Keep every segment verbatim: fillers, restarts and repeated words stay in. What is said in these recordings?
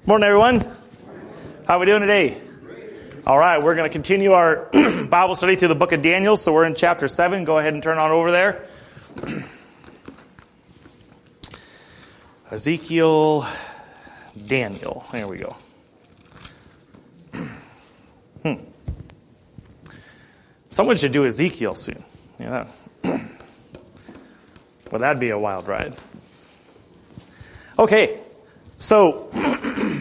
Morning, everyone. How are we doing today? All right, we're going to continue our Bible study through the book of Daniel. So we're in chapter seven. Go ahead and turn on over there. Ezekiel, Daniel. There we go. hmm. Someone should do Ezekiel soon. Yeah. Well, that'd be a wild ride. Okay, so a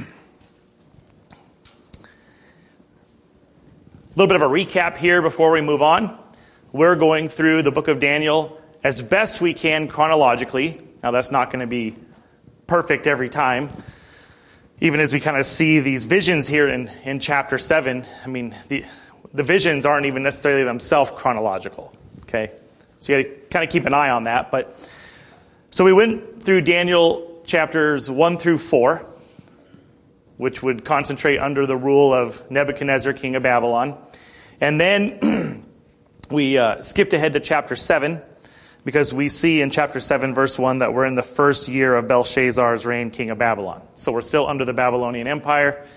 little bit of a recap here before we move on. We're going through the book of Daniel as best we can chronologically. Now, that's not going to be perfect every time. Even as we kind of see these visions here in, in chapter seven, I mean, the, the visions aren't even necessarily themselves chronological. Okay? So you got to kind of keep an eye on that. But so we went through Daniel chapters one through four, which would concentrate under the rule of Nebuchadnezzar, king of Babylon. And then we uh, skipped ahead to chapter seven, because we see in chapter seven, verse one, that we're in the first year of Belshazzar's reign, king of Babylon. So we're still under the Babylonian Empire,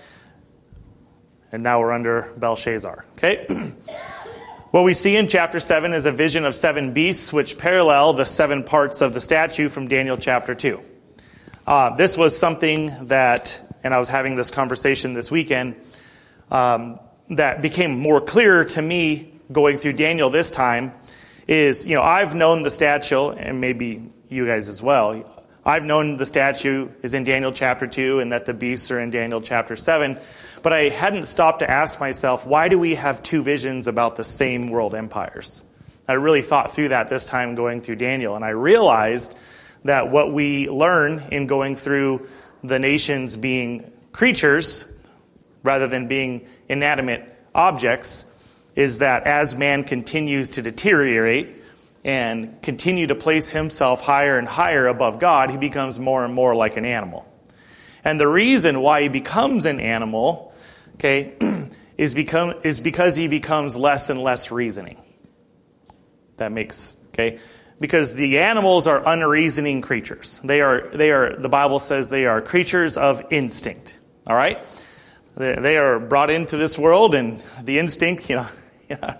and now we're under Belshazzar. Okay? What we see in chapter seven is a vision of seven beasts, which parallel the seven parts of the statue from Daniel chapter two. Uh, this was something that, and I was having this conversation this weekend, um, that became more clear to me going through Daniel this time is, you know, I've known the statue, and maybe you guys as well. I've known the statue is in Daniel chapter two and that the beasts are in Daniel chapter seven, but I hadn't stopped to ask myself, why do we have two visions about the same world empires? I really thought through that this time going through Daniel, and I realized that what we learn in going through the nations being creatures rather than being inanimate objects is that as man continues to deteriorate and continue to place himself higher and higher above God, he becomes more and more like an animal. And the reason why he becomes an animal, okay, is become is because he becomes less and less reasoning. That makes, okay? Because the animals are unreasoning creatures. They are, they are, the Bible says they are creatures of instinct. All right? They, they are brought into this world, and the instinct, you know, you know,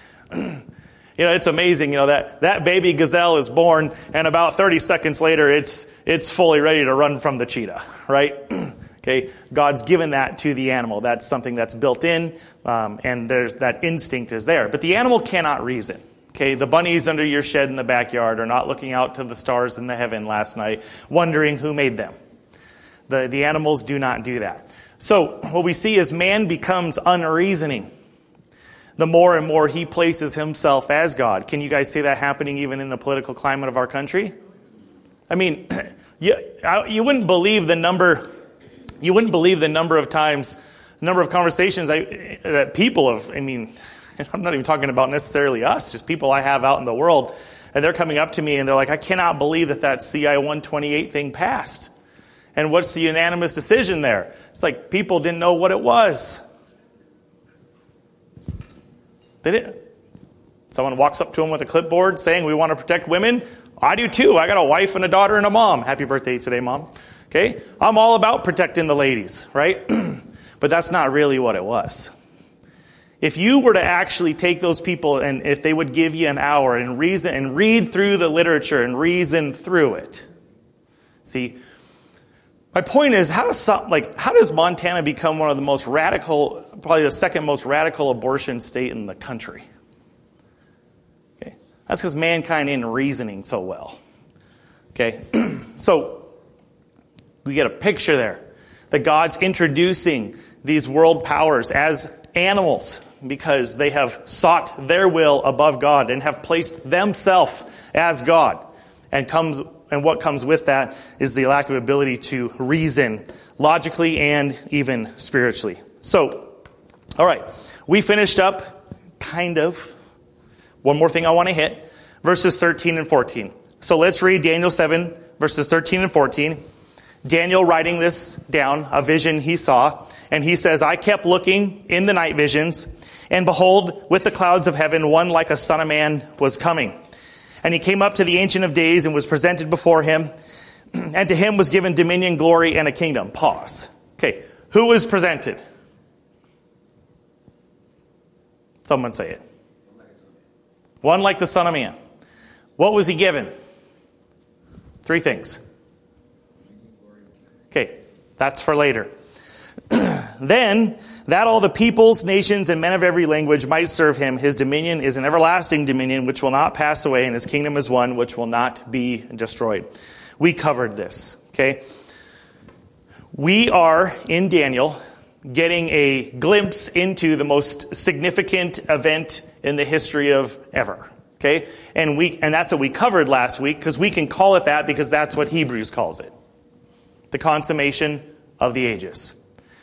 you know, it's amazing, you know, that, that baby gazelle is born, and about thirty seconds later, it's, it's fully ready to run from the cheetah, right? Okay? God's given that to the animal. That's something that's built in, um, and there's, that instinct is there. But the animal cannot reason. Okay, the bunnies under your shed in the backyard are not looking out to the stars in the heaven last night, wondering who made them. The, the animals do not do that. So what we see is man becomes unreasoning the more and more he places himself as God. Can you guys see that happening even in the political climate of our country? I mean, you, you wouldn't believe the number, you wouldn't believe the number of times, the number of conversations I, that people have, I mean, I'm not even talking about necessarily us, just people I have out in the world. And they're coming up to me and they're like, I cannot believe that that C I one twenty-eight thing passed. And what's the unanimous decision there? It's like people didn't know what it was. They didn't. Someone walks up to them with a clipboard saying, we want to protect women. I do too. I got a wife and a daughter and a mom. Happy birthday today, Mom. Okay? I'm all about protecting the ladies, right? But that's not really what it was. If you were to actually take those people and if they would give you an hour and reason and read through the literature and reason through it. See, my point is, how does some, like how does Montana become one of the most radical, probably the second most radical abortion state in the country? Okay, that's because mankind isn't reasoning so well. Okay, so we get a picture there that God's introducing these world powers as animals, because they have sought their will above God and have placed themselves as God. And comes and what comes with that is the lack of ability to reason logically and even spiritually. So, all right, we finished up, kind of. One more thing I want to hit, verses thirteen and fourteen. So let's read Daniel seven, verses thirteen and fourteen. Daniel writing this down, a vision he saw, and he says, I kept looking in the night visions, and behold, with the clouds of heaven, one like a son of man was coming. And he came up to the Ancient of Days and was presented before him, and to him was given dominion, glory, and a kingdom. Pause. Okay, who was presented? Someone say it. One like the Son of Man. What was he given? Three things. Okay, that's for later. Then, that all the peoples, nations, and men of every language might serve him. His dominion is an everlasting dominion which will not pass away, and his kingdom is one which will not be destroyed. We covered this, okay? We are, in Daniel, getting a glimpse into the most significant event in the history of ever, okay? And we and that's what we covered last week, because we can call it that because that's what Hebrews calls it. The consummation of the ages.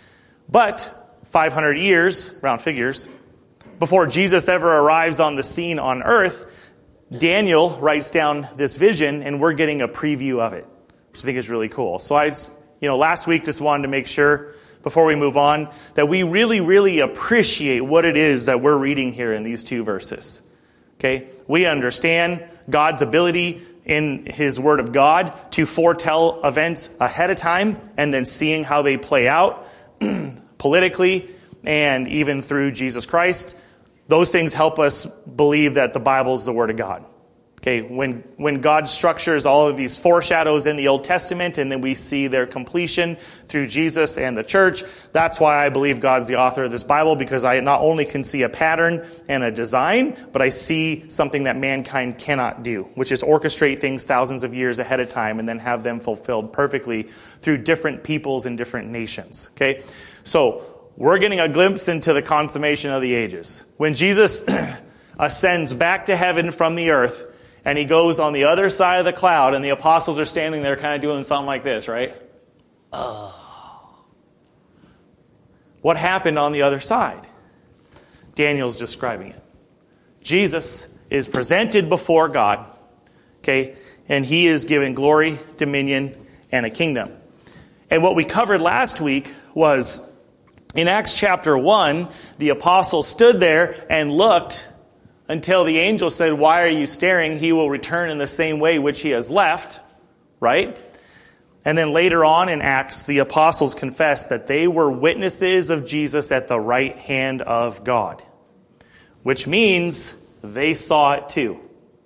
But five hundred years, round figures, before Jesus ever arrives on the scene on earth, Daniel writes down this vision, and we're getting a preview of it, which I think is really cool. So I, you know, last week just wanted to make sure, before we move on, that we really, really appreciate what it is that we're reading here in these two verses. Okay? We understand God's ability in his Word of God to foretell events ahead of time and then seeing how they play out politically and even through Jesus Christ. Those things help us believe that the Bible is the Word of God. Okay, when when God structures all of these foreshadows in the Old Testament and then we see their completion through Jesus and the church, that's why I believe God's the author of this Bible, because I not only can see a pattern and a design, but I see something that mankind cannot do, which is orchestrate things thousands of years ahead of time and then have them fulfilled perfectly through different peoples and different nations. Okay, so we're getting a glimpse into the consummation of the ages. When Jesus ascends back to heaven from the earth, and he goes on the other side of the cloud, and the apostles are standing there kind of doing something like this, right? Oh. What happened on the other side? Daniel's describing it. Jesus is presented before God, okay, and he is given glory, dominion, and a kingdom. And what we covered last week was, in Acts chapter one, the apostles stood there and looked until the angel said, "Why are you staring? He will return in the same way which he has left." Right? And then later on in Acts, the apostles confessed that they were witnesses of Jesus at the right hand of God. Which means they saw it too.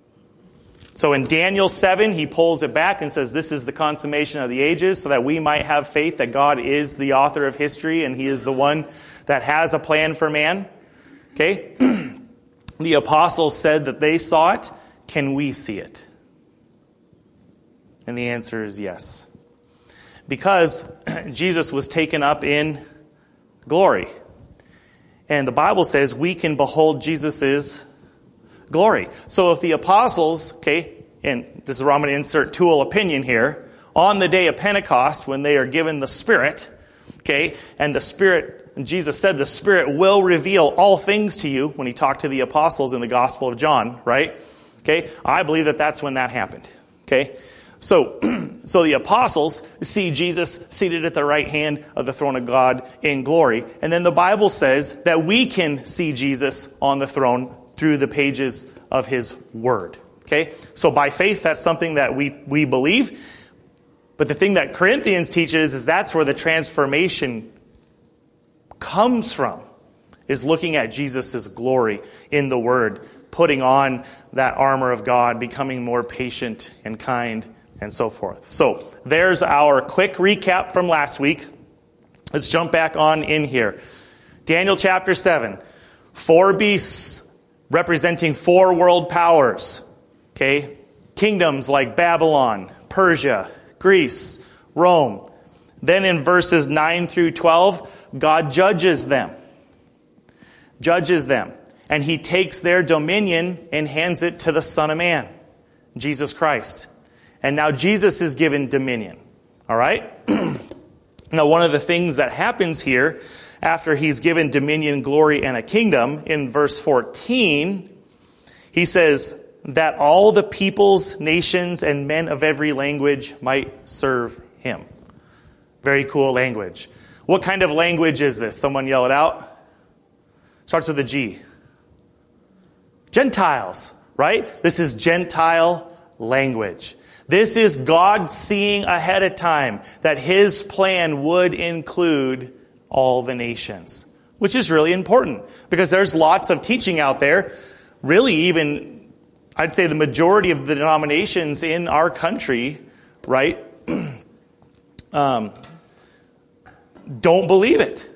So in Daniel seven, he pulls it back and says, this is the consummation of the ages, so that we might have faith that God is the author of history and he is the one that has a plan for man. Okay? The apostles said that they saw it. Can we see it? And the answer is yes. Because Jesus was taken up in glory. And the Bible says we can behold Jesus' glory. So if the apostles, okay, and this is where I'm going to insert tool opinion here, on the day of Pentecost, when they are given the Spirit, okay, and the Spirit, and Jesus said the Spirit will reveal all things to you when he talked to the apostles in the Gospel of John, right? Okay, I believe that that's when that happened. Okay, so so the apostles see Jesus seated at the right hand of the throne of God in glory. And then the Bible says that we can see Jesus on the throne through the pages of his word. Okay, so by faith, that's something that we, we believe. But the thing that Corinthians teaches is that's where the transformation comes from, is looking at Jesus' glory in the Word, putting on that armor of God, becoming more patient and kind, and so forth. So there's our quick recap from last week. Let's jump back on in here. Daniel chapter seven. Four beasts representing four world powers. Okay? Kingdoms like Babylon, Persia, Greece, Rome. Then in verses nine through twelve, God judges them. Judges them. And he takes their dominion and hands it to the Son of Man, Jesus Christ. And now Jesus is given dominion. All right? Now one of the things that happens here, after he's given dominion, glory, and a kingdom, in verse fourteen, he says that all the peoples, nations, and men of every language might serve him. Very cool language. What kind of language is this? Someone yell it out. Starts with a G. Gentiles, right? This is Gentile language. This is God seeing ahead of time that his plan would include all the nations, which is really important because there's lots of teaching out there. Really, even I'd say the majority of the denominations in our country, right, um, don't believe it.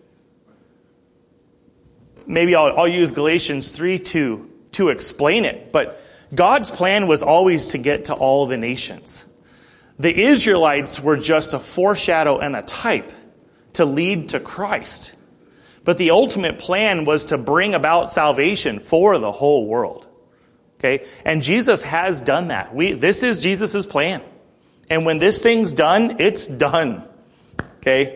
Maybe I'll, I'll use Galatians three to, to explain it, but God's plan was always to get to all the nations. The Israelites were just a foreshadow and a type to lead to Christ. But the ultimate plan was to bring about salvation for the whole world. Okay? And Jesus has done that. We, this is Jesus' plan. And when this thing's done, it's done. Okay?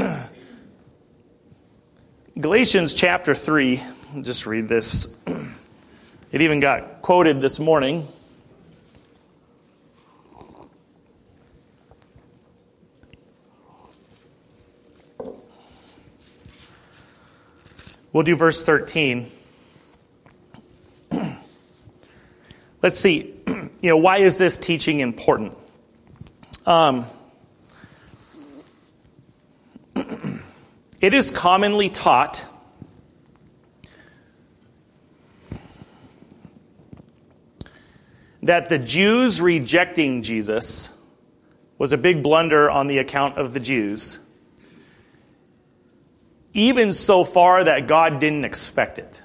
Galatians chapter three, I'll just read this. It even got quoted this morning. We'll do verse thirteen. Let's see, you know, why is this teaching important? Um, it is commonly taught that the Jews rejecting Jesus was a big blunder on the account of the Jews, even so far that God didn't expect it.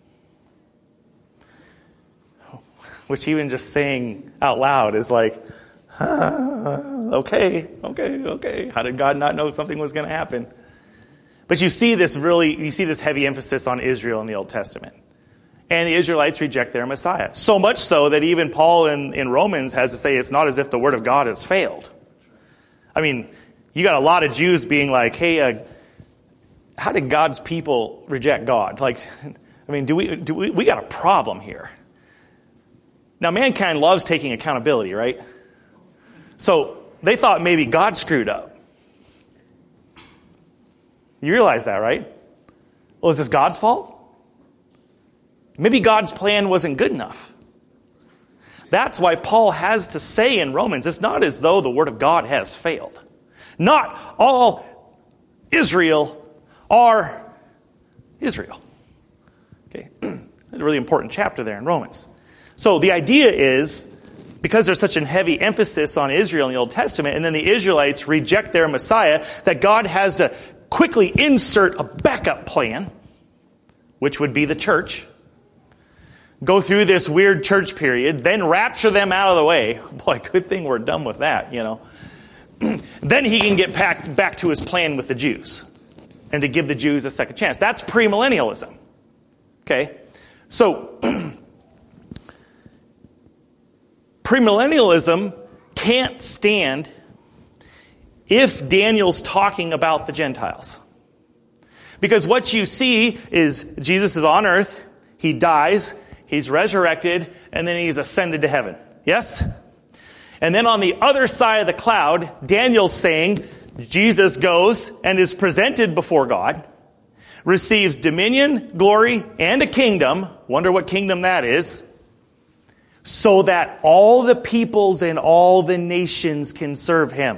Which even just saying out loud is like, ah, okay, okay, okay. How did God not know something was going to happen? But you see this really, you see this heavy emphasis on Israel in the Old Testament. And the Israelites reject their Messiah. So much so that even Paul in, in Romans has to say it's not as if the word of God has failed. I mean, you got a lot of Jews being like, hey, uh, how did God's people reject God? Like, I mean, do we, do we, we got a problem here. Now, mankind loves taking accountability, right? So they thought maybe God screwed up. You realize that, right? Well, is this God's fault? Maybe God's plan wasn't good enough. That's why Paul has to say in Romans, it's not as though the word of God has failed. Not all Israel are Israel. Okay, a really important chapter there in Romans. So the idea is, because there's such a heavy emphasis on Israel in the Old Testament, and then the Israelites reject their Messiah, that God has to quickly insert a backup plan, which would be the church, go through this weird church period, then rapture them out of the way. Boy, good thing we're done with that, you know. Then he can get back, back to his plan with the Jews and to give the Jews a second chance. That's premillennialism. Okay? So, premillennialism can't stand if Daniel's talking about the Gentiles. Because what you see is Jesus is on earth, he dies, he's resurrected, and then he's ascended to heaven. Yes? And then on the other side of the cloud, Daniel's saying Jesus goes and is presented before God, receives dominion, glory, and a kingdom. Wonder what kingdom that is. So that all the peoples and all the nations can serve him.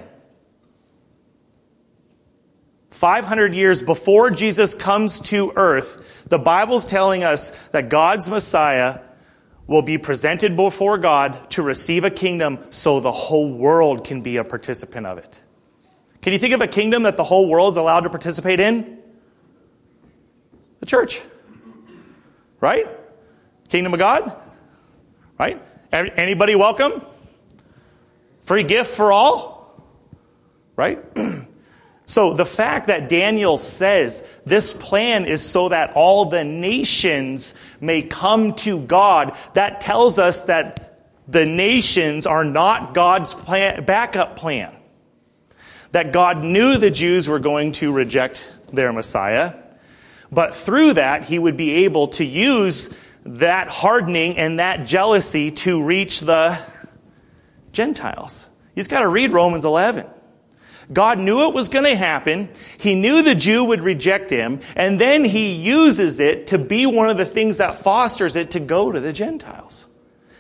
five hundred years before Jesus comes to earth, the Bible's telling us that God's Messiah will be presented before God to receive a kingdom so the whole world can be a participant of it. Can you think of a kingdom that the whole world is allowed to participate in? The church. Right? Kingdom of God? Right? Anybody welcome? Free gift for all? Right? So the fact that Daniel says this plan is so that all the nations may come to God, that tells us that the nations are not God's plan, backup plan. That God knew the Jews were going to reject their Messiah, but through that he would be able to use that hardening and that jealousy to reach the Gentiles. You just got to read Romans eleven. God knew it was going to happen. He knew the Jew would reject him. And then he uses it to be one of the things that fosters it to go to the Gentiles.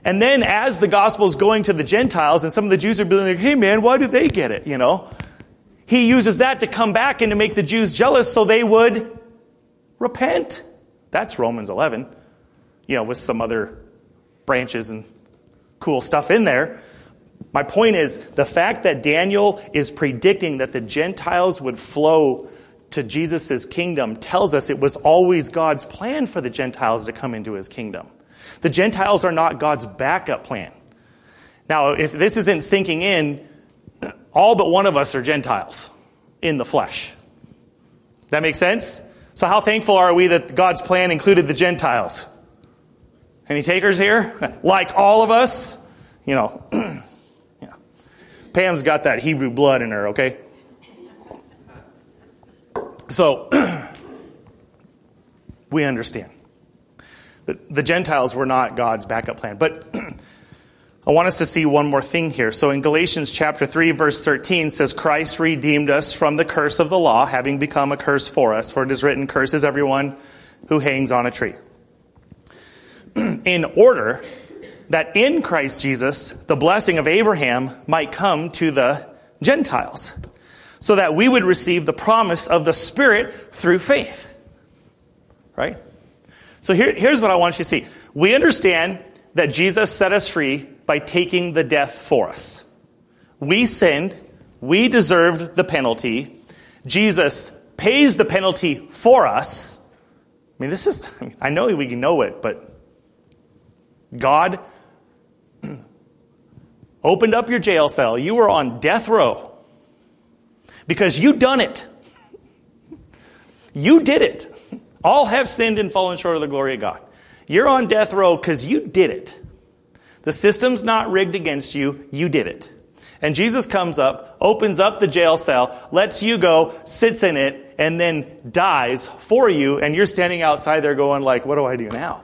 And then as the gospel is going to the Gentiles, and some of the Jews are being like, hey man, why do they get it? You know, he uses that to come back and to make the Jews jealous so they would repent. That's Romans eleven, you know, with some other branches and cool stuff in there. My point is, the fact that Daniel is predicting that the Gentiles would flow to Jesus' kingdom tells us it was always God's plan for the Gentiles to come into his kingdom. The Gentiles are not God's backup plan. Now, if this isn't sinking in, all but one of us are Gentiles in the flesh. That make sense? So how thankful are we that God's plan included the Gentiles? Any takers here? Like all of us? You know, yeah. Pam's got that Hebrew blood in her, okay? So, we understand. The, the Gentiles were not God's backup plan. But I want us to see one more thing here. So in Galatians chapter three, verse thirteen says, Christ redeemed us from the curse of the law, having become a curse for us. For it is written, curse is everyone who hangs on a tree. In order that in Christ Jesus, the blessing of Abraham might come to the Gentiles, so that we would receive the promise of the Spirit through faith. Right? So here, here's what I want you to see. We understand that Jesus set us free by taking the death for us. We sinned. We deserved the penalty. Jesus pays the penalty for us. I mean, this is, I mean, I know we know it, but God opened up your jail cell. You were on death row because you done it. You did it. All have sinned and fallen short of the glory of God. You're on death row because you did it. The system's not rigged against you. You did it. And Jesus comes up, opens up the jail cell, lets you go, sits in it, and then dies for you. And you're standing outside there going like, what do I do now?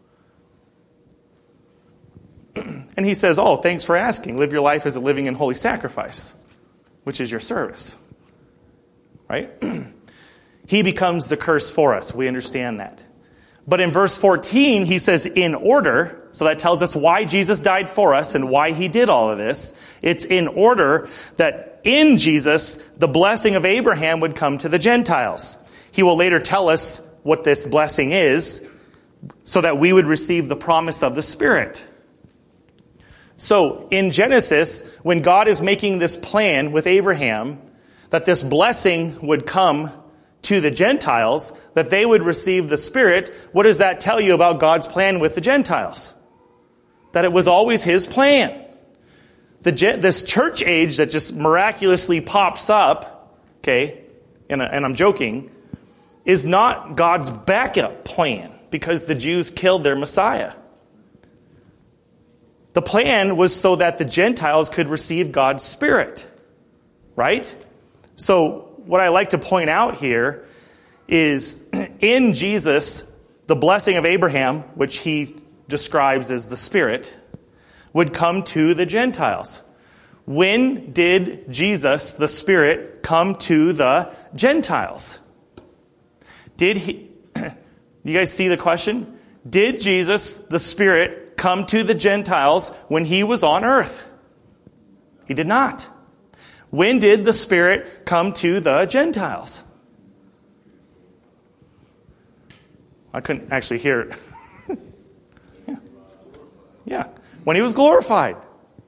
And he says, oh, thanks for asking. Live your life as a living and holy sacrifice, which is your service. Right? He becomes the curse for us. We understand that. But in verse fourteen, he says, in order, so that tells us why Jesus died for us and why he did all of this. It's in order that in Jesus, the blessing of Abraham would come to the Gentiles. He will later tell us what this blessing is, so that we would receive the promise of the Spirit. So in Genesis, when God is making this plan with Abraham, that this blessing would come to the Gentiles, that they would receive the Spirit, what does that tell you about God's plan with the Gentiles? That it was always his plan. The, this church age that just miraculously pops up, okay, and, and I'm joking, is not God's backup plan because the Jews killed their Messiah. The plan was so that the Gentiles could receive God's Spirit, right? So what I like to point out here is in Jesus, the blessing of Abraham, which he describes as the Spirit, would come to the Gentiles. When did Jesus, the Spirit, come to the Gentiles? Did he, you guys see the question? Did Jesus, the Spirit, come to the Gentiles when he was on earth? He did not. When did the Spirit come to the Gentiles? I couldn't actually hear it. yeah. yeah. When he was glorified.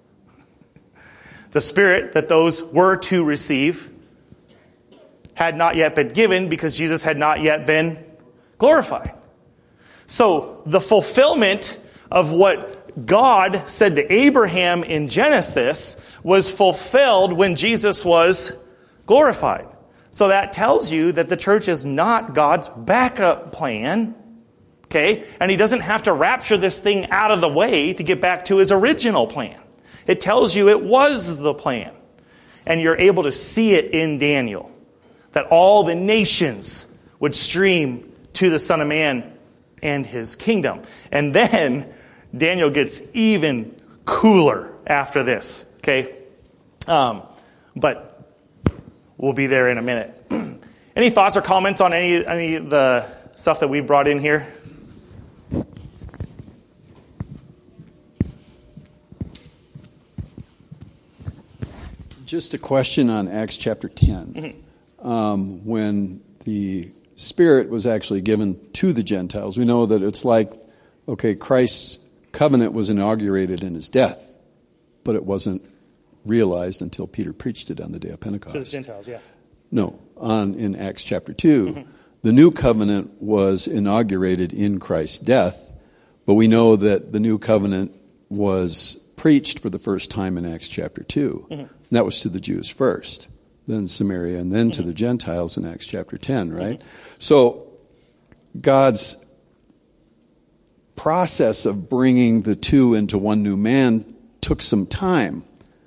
The Spirit that those were to receive had not yet been given because Jesus had not yet been glorified. So the fulfillment of what God said to Abraham in Genesis was fulfilled when Jesus was glorified. So that tells you that the church is not God's backup plan. Okay? And he doesn't have to rapture this thing out of the way to get back to his original plan. It tells you it was the plan. And you're able to see it in Daniel. That all the nations would stream to the Son of Man and his kingdom. And then Daniel gets even cooler after this, okay? Um, but we'll be there in a minute. Any thoughts or comments on any any of the stuff that we've brought in here? Just a question on Acts chapter ten. Mm-hmm. Um, when the Spirit was actually given to the Gentiles, we know that it's like, okay, Christ's covenant was inaugurated in his death, but it wasn't realized until Peter preached it on the day of Pentecost. To the Gentiles, yeah. No, on in Acts chapter two. Mm-hmm. The new covenant was inaugurated in Christ's death, but we know that the new covenant was preached for the first time in Acts chapter two. Mm-hmm. And that was to the Jews first, then Samaria, and then mm-hmm. to the Gentiles in Acts chapter ten, right? Mm-hmm. So God's process of bringing the two into one new man took some time.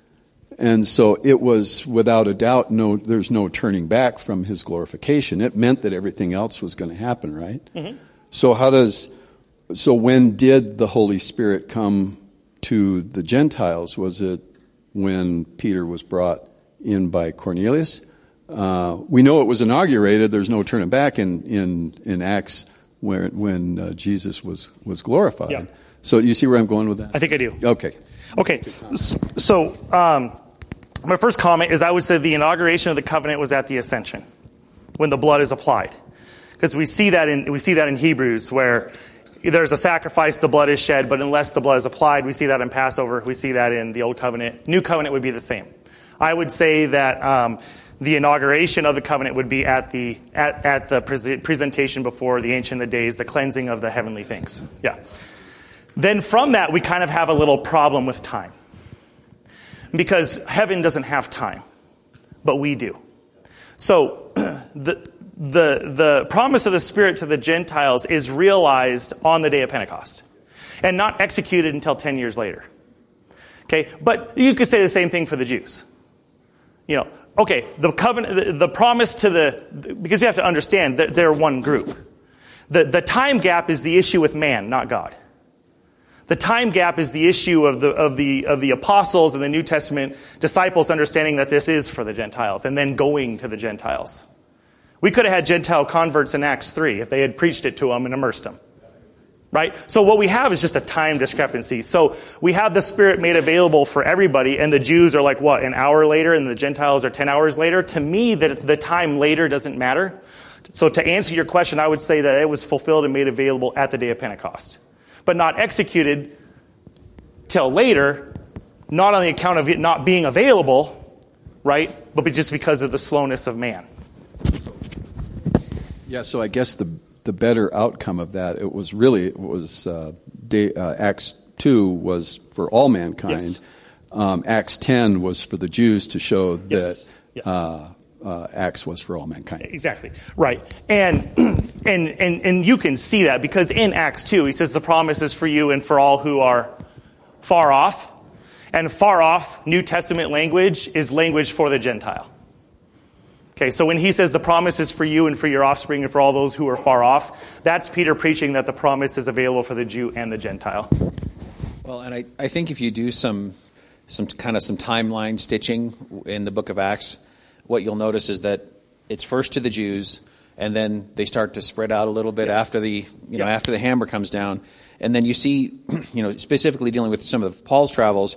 And so it was, without a doubt, no, there's no turning back from his glorification. It meant that everything else was going to happen, right? Mm-hmm. So how does, so when did the Holy Spirit come to the Gentiles? Was it when Peter was brought in by Cornelius? Uh, we know it was inaugurated. There's no turning back in, in, in Acts where, when uh, Jesus was, was glorified. Yeah. So do you see where I'm going with that? I think I do. Okay. Okay. So, um, my first comment is I would say the inauguration of the covenant was at the ascension, when the blood is applied. Because we see that in, we see that in Hebrews, where there's a sacrifice, the blood is shed, but unless the blood is applied, we see that in Passover, we see that in the Old Covenant. New Covenant would be the same. I would say that um, the inauguration of the covenant would be at the at, at the pre- presentation before the Ancient of Days, the cleansing of the heavenly things. Yeah. Then from that, we kind of have a little problem with time. Because heaven doesn't have time, but we do. So the the the promise of the Spirit to the Gentiles is realized on the day of Pentecost and not executed until ten years later. Okay, but you could say the same thing for the Jews. You know, okay, the covenant, the, the promise to the, because you have to understand that they're one group. The the time gap is the issue with man, not God. The time gap is the issue of the of the of the apostles and the New Testament disciples understanding that this is for the Gentiles and then going to the Gentiles. We could have had Gentile converts in Acts three if they had preached it to them and immersed them. Right? So what we have is just a time discrepancy. So we have the Spirit made available for everybody, and the Jews are like, what, an hour later, and the Gentiles are ten hours later? To me, the, the time later doesn't matter. So to answer your question, I would say that it was fulfilled and made available at the day of Pentecost, but not executed till later, not on the account of it not being available, right, but just because of the slowness of man. Yeah, so I guess the the better outcome of that, it was really, it was uh, day, uh, Acts two was for all mankind. Yes. Um, Acts ten was for the Jews to show that yes. Yes. Uh, uh, Acts was for all mankind. Exactly, right. And, and and and you can see that because in Acts two, he says the promise is for you and for all who are far off. And far off, New Testament language is language for the Gentile. Okay, so when he says the promise is for you and for your offspring and for all those who are far off, that's Peter preaching that the promise is available for the Jew and the Gentile. Well, and I, I think if you do some some kind of some timeline stitching in the book of Acts, what you'll notice is that it's first to the Jews, and then they start to spread out a little bit yes. after the you know yeah. after the hammer comes down, and then you see you know specifically dealing with some of Paul's travels.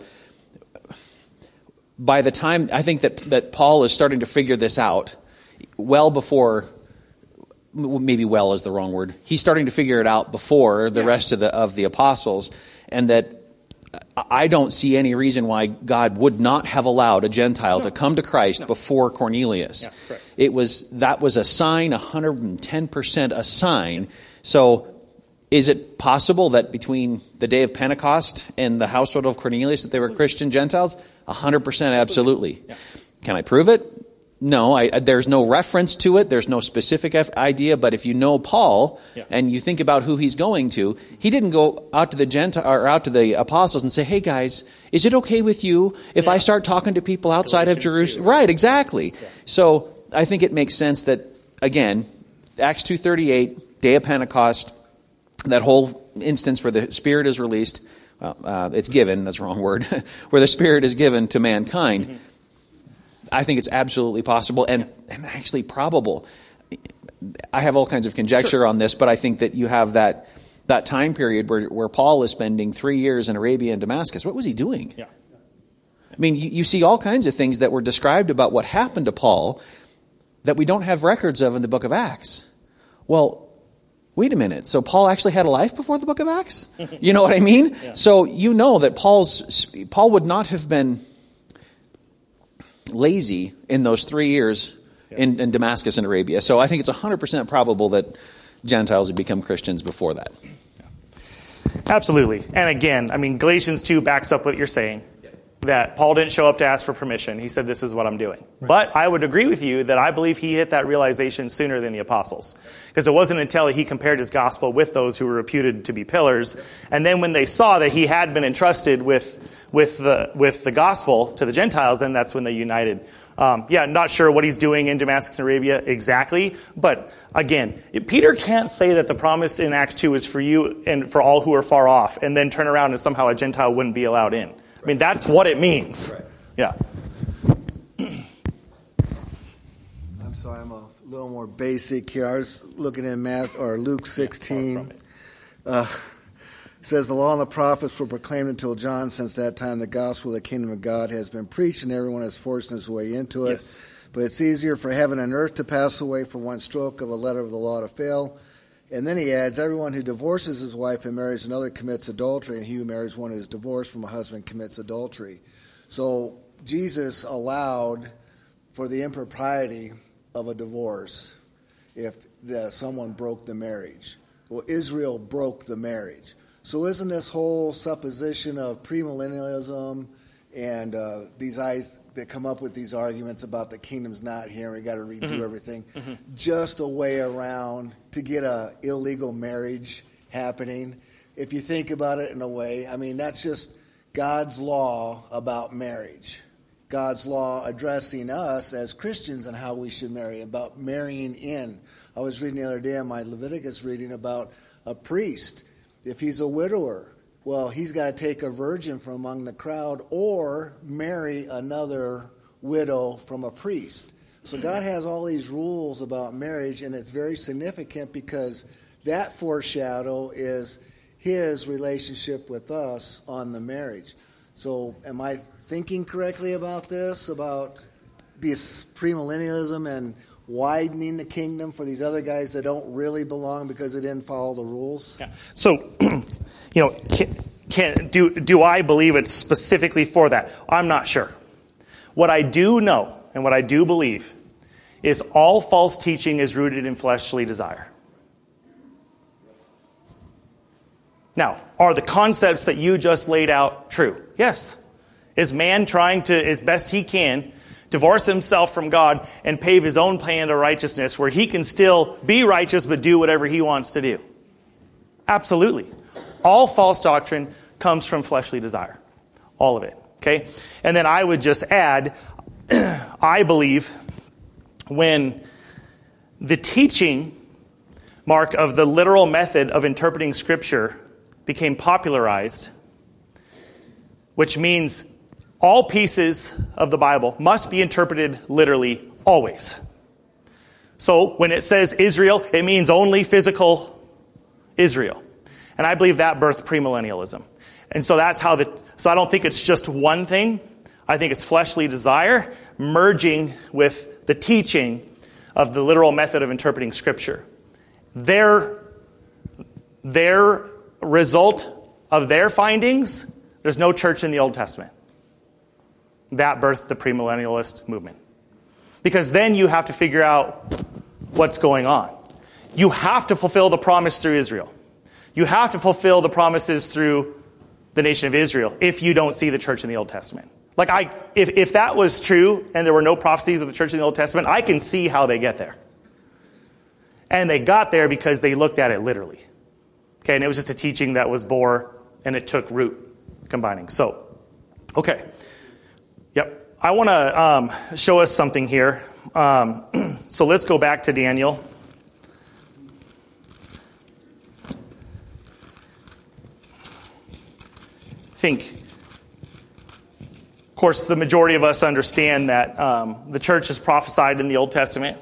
By the time, I think that, that Paul is starting to figure this out well before, maybe well is the wrong word. He's starting to figure it out before the yeah. rest of the of the apostles, and that I don't see any reason why God would not have allowed a Gentile no. to come to Christ no. before Cornelius. Yeah, it was that was a sign, one hundred ten percent a sign. So is it possible that between the day of Pentecost and the household of Cornelius that they were Christian Gentiles? one hundred percent absolutely. Yeah. Can I prove it? No, I, there's no reference to it. There's no specific idea. But if you know Paul yeah. and you think about who he's going to, he didn't go out to the Gentile or out to the apostles and say, "Hey guys, is it okay with you if yeah. I start talking to people outside Galatians of Jerusalem?" Too. Right, exactly. Yeah. So I think it makes sense that, again, Acts two thirty-eight, day of Pentecost, that whole instance where the Spirit is released, well, uh, it's given, that's the wrong word, where the Spirit is given to mankind. Mm-hmm. I think it's absolutely possible and, and actually probable. I have all kinds of conjecture sure. on this, but I think that you have that that time period where, where Paul is spending three years in Arabia and Damascus. What was he doing? Yeah. I mean, you, you see all kinds of things that were described about what happened to Paul that we don't have records of in the book of Acts. Well, wait a minute. So Paul actually had a life before the book of Acts? You know what I mean? Yeah. So you know that Paul's Paul would not have been lazy in those three years yeah. in, in Damascus and Arabia. So I think it's one hundred percent probable that Gentiles had become Christians before that. Absolutely. And again, I mean, Galatians two backs up what you're saying, yeah. that Paul didn't show up to ask for permission. He said, this is what I'm doing. Right. But I would agree with you that I believe he hit that realization sooner than the apostles. Because it wasn't until he compared his gospel with those who were reputed to be pillars. And then when they saw that he had been entrusted with with the with the gospel to the Gentiles, then that's when they united. Um, yeah, not sure what he's doing in Damascus and Arabia exactly. But again, Peter can't say that the promise in Acts two is for you and for all who are far off, and then turn around and somehow a Gentile wouldn't be allowed in. I mean, that's what it means. Right. Yeah. I'm sorry, I'm a little more basic here. I was looking in math or Luke sixteen. Uh, it says, the law and the prophets were proclaimed until John. Since that time, the gospel of the kingdom of God has been preached, and everyone has forced his way into it. Yes. But it's easier for heaven and earth to pass away for one stroke of a letter of the law to fail. And then he adds, everyone who divorces his wife and marries another commits adultery, and he who marries one who is divorced from a husband commits adultery. So Jesus allowed for the impropriety of a divorce if the, someone broke the marriage. Well, Israel broke the marriage. So isn't this whole supposition of premillennialism and uh, these eyes that come up with these arguments about the kingdom's not here and we got to redo mm-hmm. everything, mm-hmm. just a way around to get a illegal marriage happening? If you think about it in a way, I mean, that's just God's law about marriage. God's law addressing us as Christians and how we should marry, about marrying in. I was reading the other day in my Leviticus reading about a priest. If he's a widower, well, he's got to take a virgin from among the crowd or marry another widow from a priest. So God has all these rules about marriage, and it's very significant because that foreshadow is his relationship with us on the marriage. So am I thinking correctly about this, about this premillennialism and widening the kingdom for these other guys that don't really belong because they didn't follow the rules? Yeah. So, you know, can, can, do, do I believe it's specifically for that? I'm not sure. What I do know and what I do believe is all false teaching is rooted in fleshly desire. Now, are the concepts that you just laid out true? Yes. Is man trying to, as best he can, divorce himself from God and pave his own plan to righteousness where he can still be righteous but do whatever he wants to do? Absolutely. All false doctrine comes from fleshly desire. All of it. Okay? And then I would just add, I believe when the teaching, Mark, of the literal method of interpreting Scripture became popularized, which means all pieces of the Bible must be interpreted literally always. So when it says Israel, it means only physical Israel. And I believe that birthed premillennialism. And so that's how the, so I don't think it's just one thing. I think it's fleshly desire merging with the teaching of the literal method of interpreting Scripture. Their, their result of their findings, there's no church in the Old Testament. That birthed the premillennialist movement. Because then you have to figure out what's going on. You have to fulfill the promise through Israel. You have to fulfill the promises through the nation of Israel if you don't see the church in the Old Testament. Like, I, if, if that was true and there were no prophecies of the church in the Old Testament, I can see how they get there. And they got there because they looked at it literally. Okay, and it was just a teaching that was bore and it took root combining. So, okay. Yep. I want to um, show us something here. Um, so let's go back to Daniel. I think, of course, the majority of us understand that um, the church is prophesied in the Old Testament.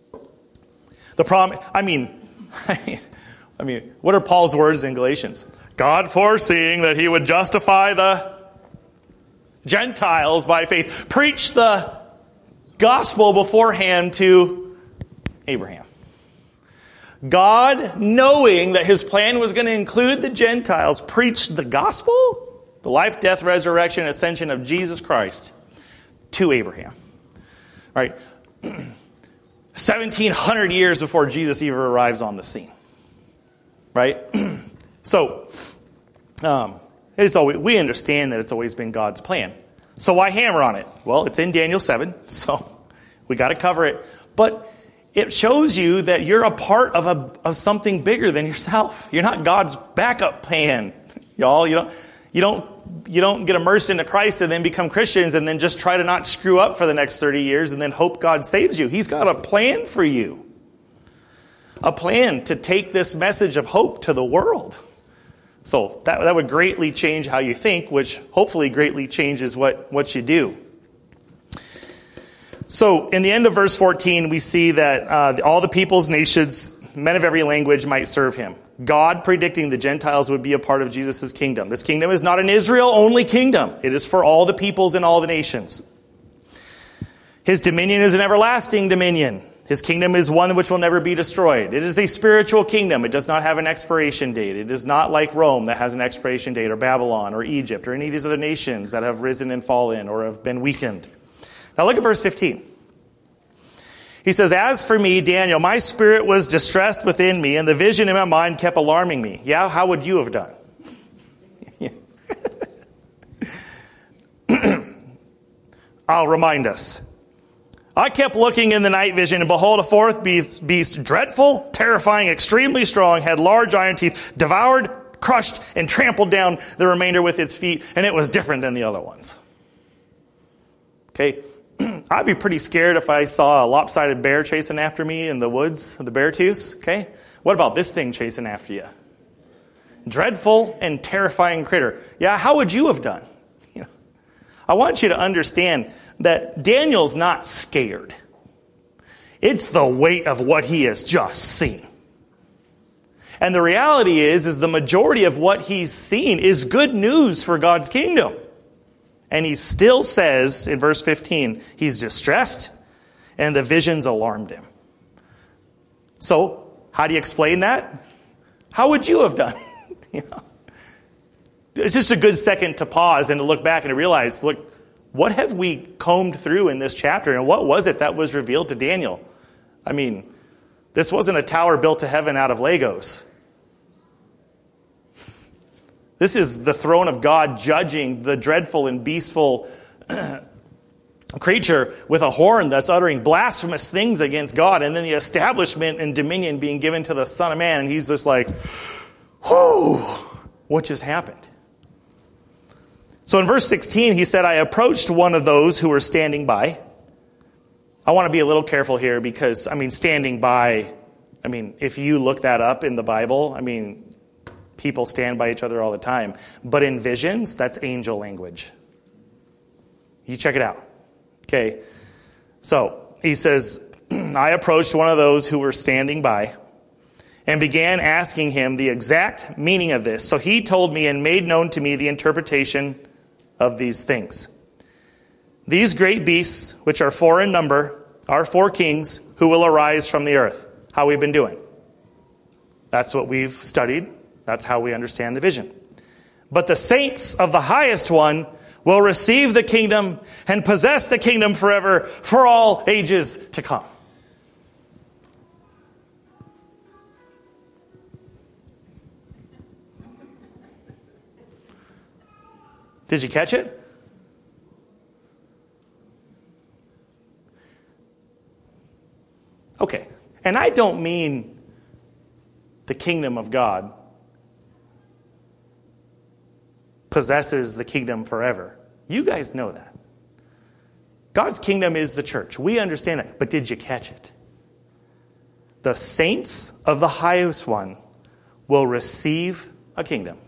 The prom, I mean, I mean, what are Paul's words in Galatians? God foreseeing that he would justify the Gentiles by faith, preach the gospel beforehand to Abraham. God, knowing that his plan was going to include the Gentiles, preached the gospel, the life, death, resurrection, ascension of Jesus Christ to Abraham. Right? seventeen hundred years before Jesus even arrives on the scene. Right? So, um, it's always, we understand that it's always been God's plan. So why hammer on it? Well, it's in Daniel seven, so we got to cover it. But it shows you that you're a part of a of something bigger than yourself. You're not God's backup plan, y'all. You don't you don't you don't get immersed into Christ and then become Christians and then just try to not screw up for the next thirty years and then hope God saves you. He's got a plan for you. A plan to take this message of hope to the world. So that that would greatly change how you think, which hopefully greatly changes what, what you do. So in the end of verse fourteen, we see that uh, all the peoples, nations, men of every language might serve him. God predicting the Gentiles would be a part of Jesus' kingdom. This kingdom is not an Israel-only kingdom. It is for all the peoples and all the nations. His dominion is an everlasting dominion. His kingdom is one which will never be destroyed. It is a spiritual kingdom. It does not have an expiration date. It is not like Rome that has an expiration date, or Babylon, or Egypt, or any of these other nations that have risen and fallen or have been weakened. Now look at verse fifteen. He says, "As for me, Daniel, my spirit was distressed within me, and the vision in my mind kept alarming me." Yeah, how would you have done? I'll remind us. "I kept looking in the night vision, and behold, a fourth beast, beast, dreadful, terrifying, extremely strong, had large iron teeth, devoured, crushed, and trampled down the remainder with its feet, and it was different than the other ones." Okay, I'd be pretty scared if I saw a lopsided bear chasing after me in the woods, the bear tooths. Okay, what about this thing chasing after you? Dreadful and terrifying critter. Yeah, how would you have done? You know, I want you to understand that Daniel's not scared. It's the weight of what he has just seen. And the reality is, is the majority of what he's seen is good news for God's kingdom. And he still says in verse fifteen, he's distressed and the visions alarmed him. So, how do you explain that? How would you have done? You know, it's just a good second to pause and to look back and to realize, look, what have we combed through in this chapter? And what was it that was revealed to Daniel? I mean, this wasn't a tower built to heaven out of Legos. This is the throne of God judging the dreadful and beastful creature with a horn that's uttering blasphemous things against God. And then the establishment and dominion being given to the Son of Man. And he's just like, whoo, what just happened? So in verse sixteen, he said, "I approached one of those who were standing by." I want to be a little careful here because, I mean, standing by, I mean, if you look that up in the Bible, I mean, people stand by each other all the time. But in visions, that's angel language. You check it out. Okay. So he says, "I approached one of those who were standing by and began asking him the exact meaning of this. So he told me and made known to me the interpretation of these things. These great beasts, which are four in number, are four kings who will arise from the earth." How we've been doing. That's what we've studied. That's how we understand the vision. "But the saints of the highest one will receive the kingdom and possess the kingdom forever for all ages to come." Did you catch it? Okay. And I don't mean the kingdom of God possesses the kingdom forever. You guys know that. God's kingdom is the church. We understand that. But did you catch it? The saints of the highest one will receive a kingdom.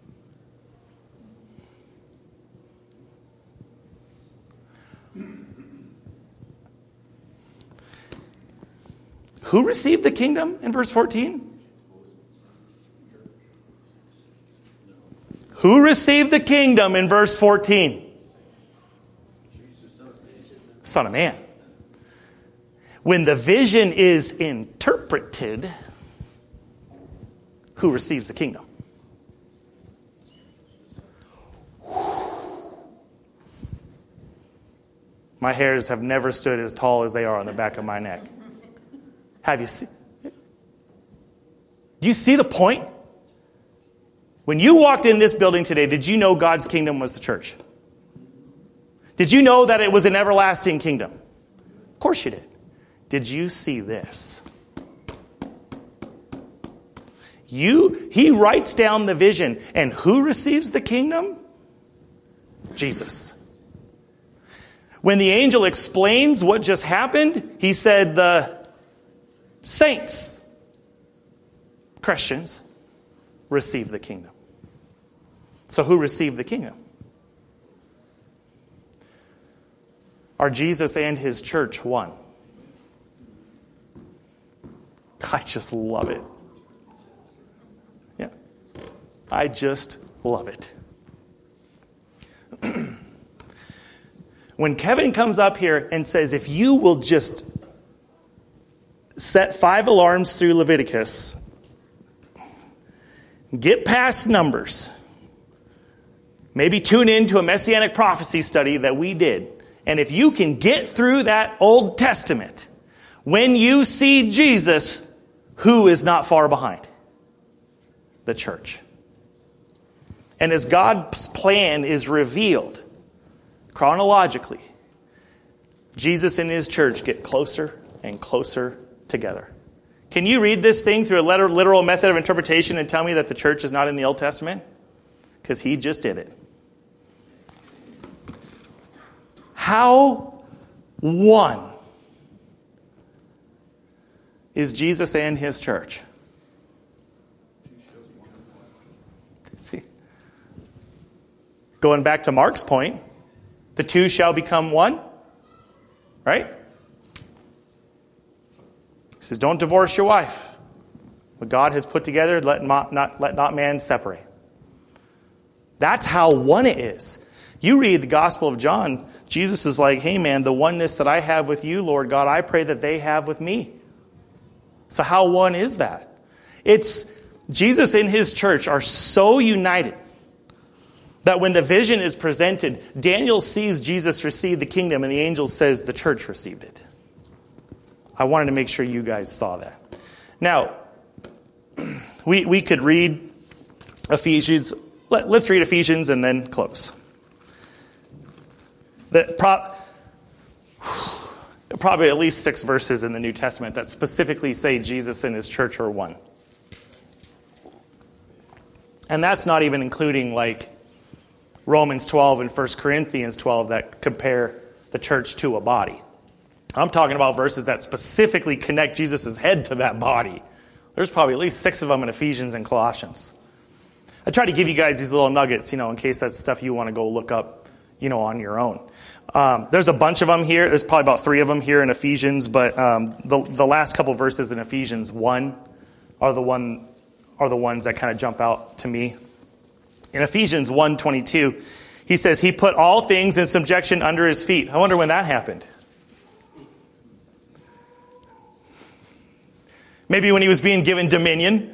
Who received the kingdom in verse fourteen? received the kingdom in verse fourteen? Son of Man. When the vision is interpreted, who receives the kingdom? My hairs have never stood as tall as they are on the back of my neck. Have you seen? Do you see the point? When you walked in this building today, did you know God's kingdom was the church? Did you know that it was an everlasting kingdom? Of course you did. Did you see this? You, he writes down the vision. And who receives the kingdom? Jesus. When the angel explains what just happened, he said the saints, Christians, receive the kingdom. So who received the kingdom? Are Jesus and his church one? I just love it. Yeah. I just love it. When Kevin comes up here and says, if you will just set five alarms through Leviticus, get past Numbers, maybe tune in to a Messianic prophecy study that we did, and if you can get through that Old Testament, when you see Jesus, who is not far behind? The church. And as God's plan is revealed chronologically, Jesus and his church get closer and closer together. Can you read this thing through a literal method of interpretation and tell me that the church is not in the Old Testament? Because he just did it. How one is Jesus and his church? See? Going back to Mark's point, the two shall become one, right? He says, don't divorce your wife. What God has put together, let not, not, let not man separate. That's how one it is. You read the Gospel of John, Jesus is like, hey man, the oneness that I have with you, Lord God, I pray that they have with me. So how one is that? It's Jesus and his church are so united that when the vision is presented, Daniel sees Jesus receive the kingdom and the angel says the church received it. I wanted to make sure you guys saw that. Now, we we could read Ephesians. Let, let's read Ephesians and then close. The pro, probably at least six verses in the New Testament that specifically say Jesus and his church are one. And that's not even including like Romans twelve and First Corinthians twelve that compare the church to a body. I'm talking about verses that specifically connect Jesus' head to that body. There's probably at least six of them in Ephesians and Colossians. I try to give you guys these little nuggets, you know, in case that's stuff you want to go look up, you know, on your own. Um, there's a bunch of them here. There's probably about three of them here in Ephesians, but um, the the last couple verses in Ephesians one are the one are the ones that kind of jump out to me. In Ephesians one twenty-two, he says he put all things in subjection under his feet. I wonder when that happened. Maybe when he was being given dominion.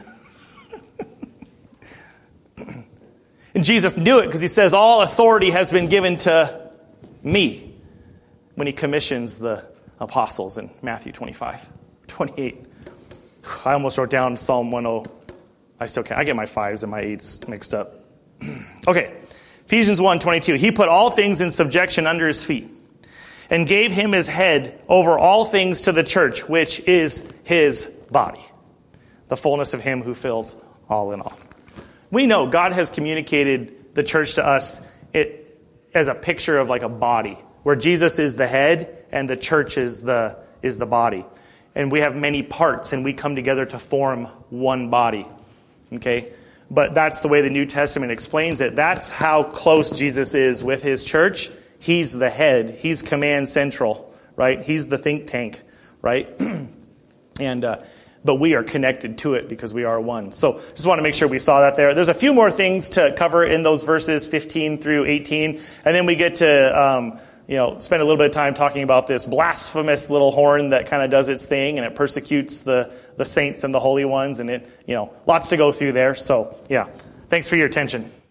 And Jesus knew it because he says, all authority has been given to me when he commissions the apostles in Matthew twenty-five, twenty-eight. I almost wrote down Psalm ten. I still can't. I get my fives and my eights mixed up. Okay. Ephesians one twenty-two. He put all things in subjection under his feet and gave him his head over all things to the church, which is his body, the fullness of him who fills all in all. We know God has communicated the church to us it, as a picture of like a body, where Jesus is the head and the church is the is the body. And we have many parts and we come together to form one body. Okay? But that's the way the New Testament explains it. That's how close Jesus is with his church. He's the head. He's command central, right? He's the think tank, right? And uh, but we are connected to it because we are one. So just want to make sure we saw that there. There's a few more things to cover in those verses fifteen through eighteen, and then we get to um, you know spend a little bit of time talking about this blasphemous little horn that kind of does its thing, and it persecutes the, the saints and the holy ones, and it you know lots to go through there. So yeah, thanks for your attention.